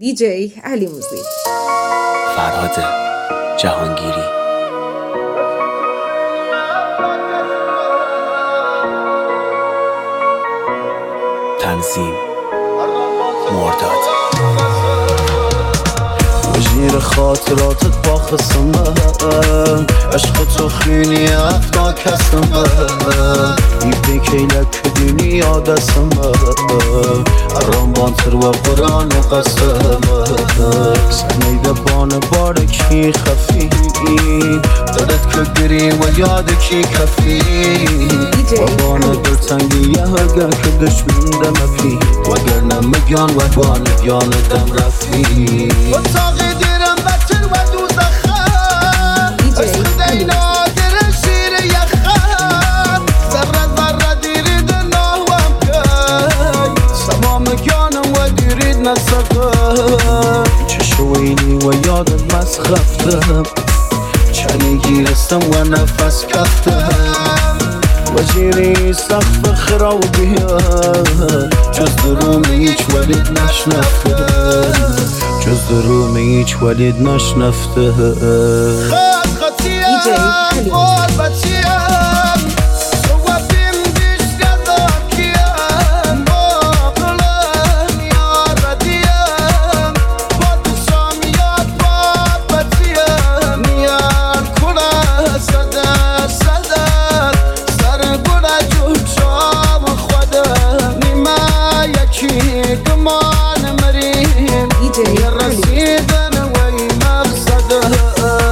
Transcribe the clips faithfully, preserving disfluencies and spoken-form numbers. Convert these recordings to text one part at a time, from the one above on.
دی جی علی موزیک. فرهاد جهانگیری. تنظیم مرداد. وزیر خاطراتت با خسمم، عشق تو خیلی افتا کسمم، ای پیکیلک دنیا دستمم، ارام بانتر و قرآن قسمم، سنیده بان بارکی خفی، دلت که گری و یاد کی کفی، و بان دلتنگی هرگر که دشمن دم پی، وگر نمگیان و بان گیان دم رفی، و تاقی دیرم بطر و دوزخم، عشق دینا در شیر یخم، ذره ذره دیرید ناوام که سمام گیانم و دیرید نسقم، چشوینی و یادت مسخفتم، چنی گیرستم و نفس کفتم، وزیری سخت خرابی جز دروم هیچ ولید نشنفته، جز دروم هیچ ولید نشنفته. خط خطیم قربتیم صوبیم بیش گذار کیم، باقلم یار بدیم با دوستم یاد بابتیم، یار کنه صدر صدر سر گره جوشام خودم، نیمه یکی گمان مریم یه رسیدن وی مقصده.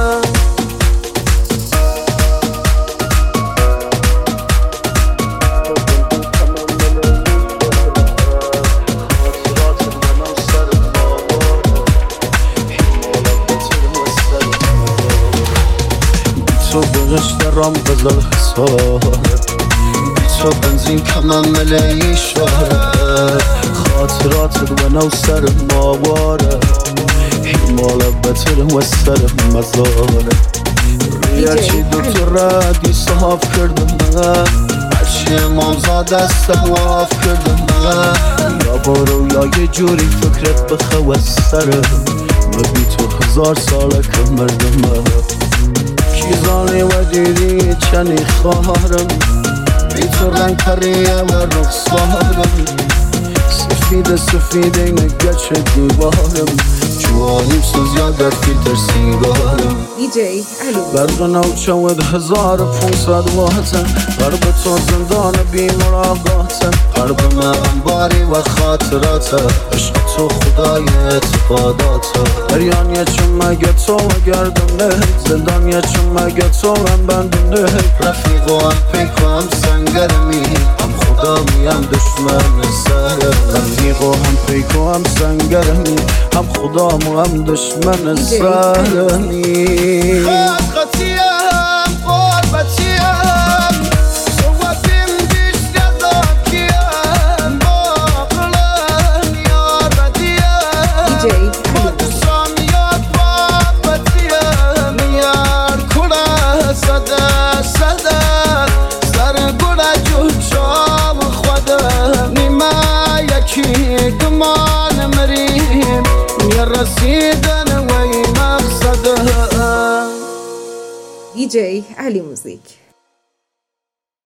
تو بغش درام بزل حساب، تو بنزین کمم ملی شاره، خاطراتت و نو سر ماواره، حمال بطر و سر مزاره، ریاچی دوتو ردی صاف کردم من، عشی امامزا دستم واف کردم من، یا برو یا یه جوری فکرت بخو از سره، مبی تو هزار ساله که مردم کیزانی و دیدی چنی خواهرم، بی تو رنگ پریه و رخصارم، سفید سفید نگچه دیوارم، جوانیم سوزیا در فیلتر سیگارم. دی جی علی برق نوچود هزار و پونصد واتن، قرب تو زندان بی مراقاتن، قرب من انباری و خاطراتن، عشق تو خدای اعتقاداتن، دریانیه چون مگه تو و گردم نه، زندانیه چون مگه تو هم بندم نه، رفیق و هم پیک و هم سنگرمی، هم خدا میم دشمن سرم، رفیق و هم پیک و هم سنگرمی، هم خدا مو هم دشمن سرمی. خط خطیم قربتیم صوبیم بیش گذار کیم، باقلم یار بدیم با دوستم یاد بابتیم، یار کنه صدر صدر سر گره جوشام خودم، نیمه یکی گمان مریم یه رسیدن وی مقصده. دی جی علی موزیک.